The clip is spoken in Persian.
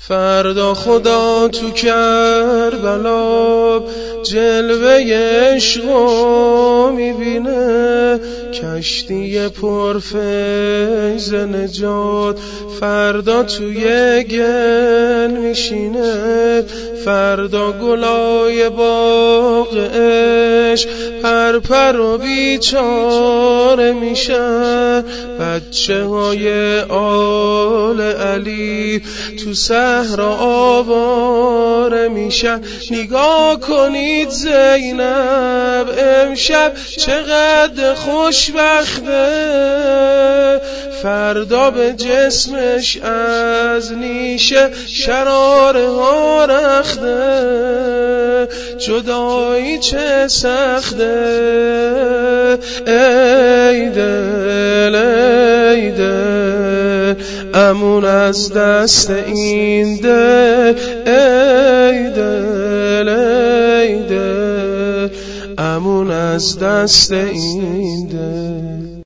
فردا خدا تو کربلا جلوه عشقو میبینه، کشتی پرفیض نجات فردا توی گل میشینه. فردا گلای باغ عشق پرپر و بیچاره میشن، بچه های آل علی تو صحرا آواره میشن. نگاه کنید زینب امشب چقدر خوشبخته، فردا به جسمش از نیشه شراره ها رخته. جدایی چه سخته ای دل ای دل، امون از دست این دل ای دل ای دل، امون از دست این دل.